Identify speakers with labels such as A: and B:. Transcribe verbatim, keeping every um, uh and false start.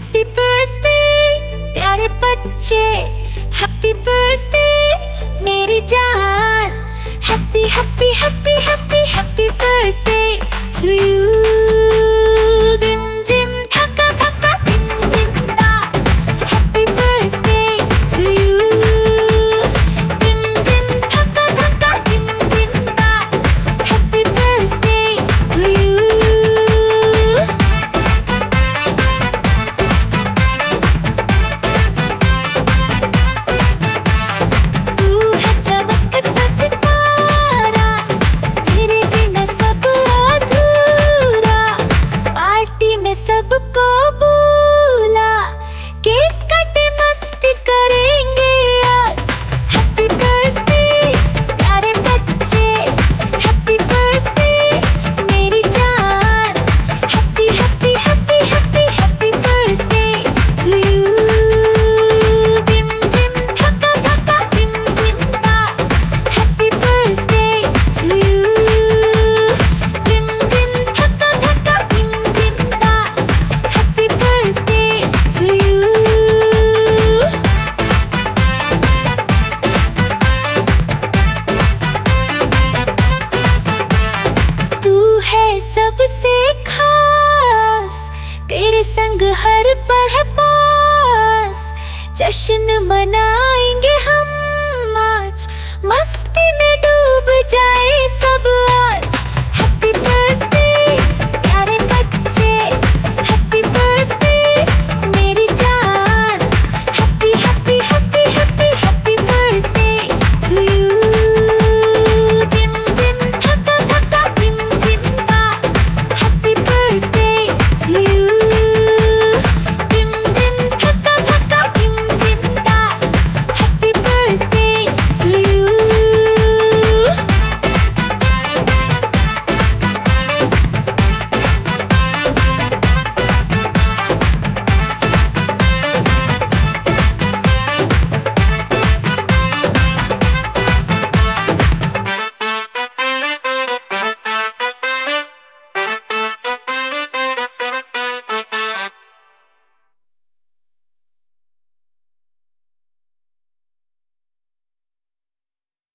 A: Happy birthday प्यारे बच्चे, happy birthday मेरी जान। Happy happy happy happy happy birthday to you. दिम दिम धक्का धक्का दिम दिम दा, हैप्पी बर्थडे टू यू। दिम दिम धक्का धक्का दिम दिम दा, हैप्पी बर्थडे टू यू। सबको बोला केक कटे मस्ती करेंगे आज। हैप्पी बर्थडे प्यारे बच्चे, हैप्पी बर्थडे मेरी जान। Happy happy happy happy happy birthday to you. दिम दिम धक्का धक्का दिम दिम दा, हैप्पी बर्थडे टू यू। दिम दिम धक्का धक्का दिम दिम दा, हैप्पी बर्थडे टू यू। तू है सबसे खास, तेरे संग हर पल है पास। जश्न मनाएंगे हम आज, मस्ती में डूब जाए सब।